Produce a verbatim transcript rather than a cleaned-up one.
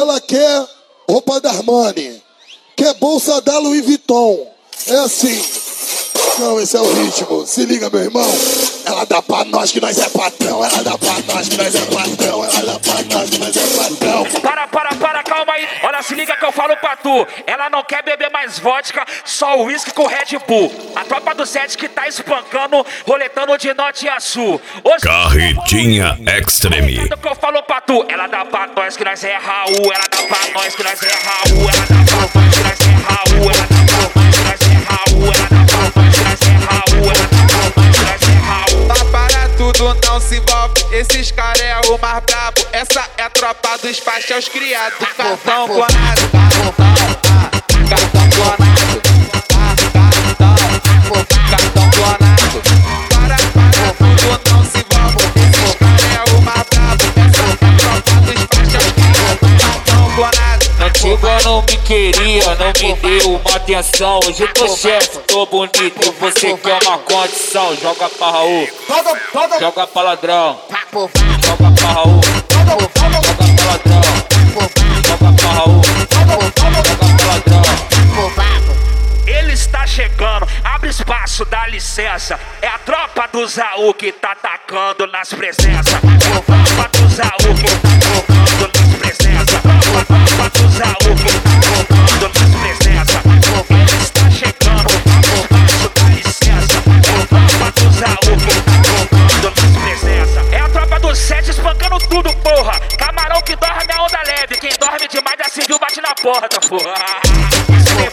ela quer roupa da Armani, quer bolsa da Louis Vuitton. É assim. Não, esse é o ritmo. Se liga, meu irmão. Ela dá pra nós que nós é patrão. Ela dá pra nós que nós é patrão. Ela dá pra nós que nós é patrão. Para, para, para, calma aí. Olha, se liga que eu falo pra tu. Ela não quer beber mais vodka, só uísque com Red Bull. A tropa do sete que tá espancando, roletando de norte a sul. Hoje, Carretinha Extreme. que eu falo pra tu. Ela dá pra nós que nós é Raul. Ela dá pra nós que nós é Raul. Ela dá pra nós que nós é Raul. Ela dá pra nós que nós é Raul. Ela dá pra nós que nós é Raul. Ela dá pra nós que nós é Raul. Tá para tudo, não se envolve. Esses caras é o mais brabo. Essa é a tropa dos faixas criados. Cartão clonado, cartão, cartão clonado, cartão clonado. Para, para tudo, não se envolve. Esses caras é o mais brabo. Essa é a tropa dos faixas criados. Cartão clonado. Antiga não me queria, não me deu uma atenção. Hoje eu tô chefe, tô bonito e você quer uma condição. Joga pra Raul, joga pra ladrão. Joga pra Raul, joga pra ladrão. Joga pra Raul, joga pra ladrão. Ele está chegando, abre espaço, dá licença. É a tropa do Zaú que tá atacando nas presenças. É a tropa do Zaú que tá atacando nas presenças. A tropa do Zaú que tá atacando nas presenças. Ele está chegando, abre espaço, dá licença. É a tropa do Zaú que tá atacando nas presenças. É a tropa do sete espancando tudo, porra. Camarão que dorme é onda leve. Quem dorme demais já se viu, bate na porta, porra. Isso é